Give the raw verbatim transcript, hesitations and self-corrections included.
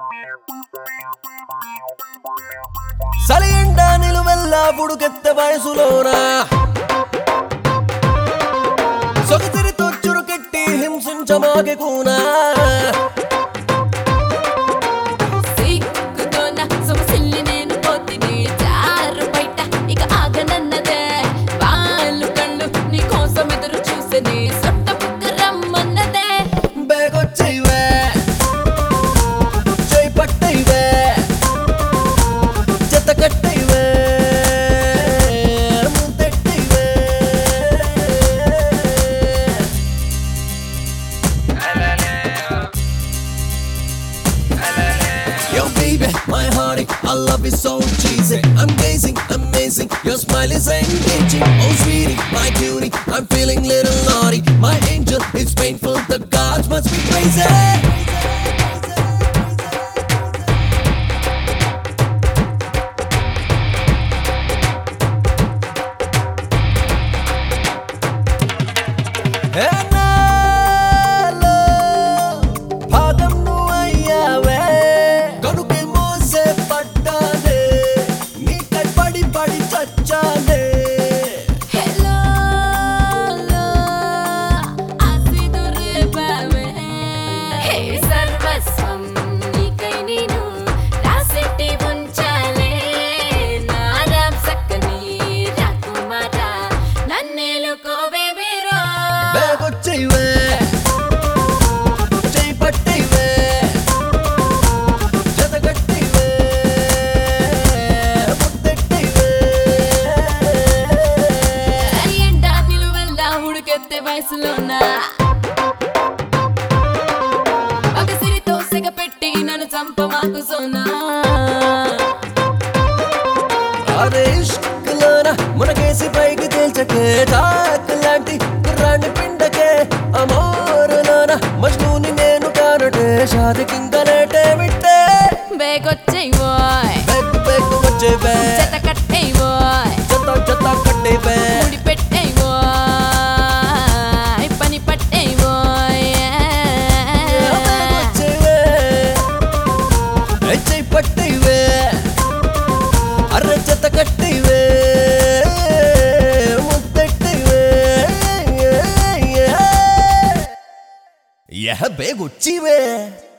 సలియండా నిలువెల్లా బుడుకెత్త వయసులోనా సొగసిరితో చురుకెట్టి హింసించమాగే కూనా Yo baby, my hearty, I love you so cheesy. I'm gazing, amazing, your smile is engaging. Oh sweetie, my cutie, I'm feeling little naughty. My angel, it's painful, the gods must be crazy. ఒకసిరితో సిగ పెట్టి నన్ను చంపమాకు సోనా అరే ఇష్క్లోన మునకేసి పైకి తేల్చకే talk లాంటి కుర్రాన్ని పిండకే అమోరులోన మజ్నూని నేను కానటే షాదికింకలేటే విట్టే బేగొచ్చేయ్ బాయ్ బెగ్ బెగ్ వచ్చే బే జత కట్టేయ్ బాయ్ జత జత కట్టే బే ముడి పెట్టేయ్ బాయ్ పని పట్టేయ్ బాయ్ చెయ్యి పట్టేవే అర్ర జత కట్టేవే ముద్దెట్టేవే యహ బేగొచ్చివే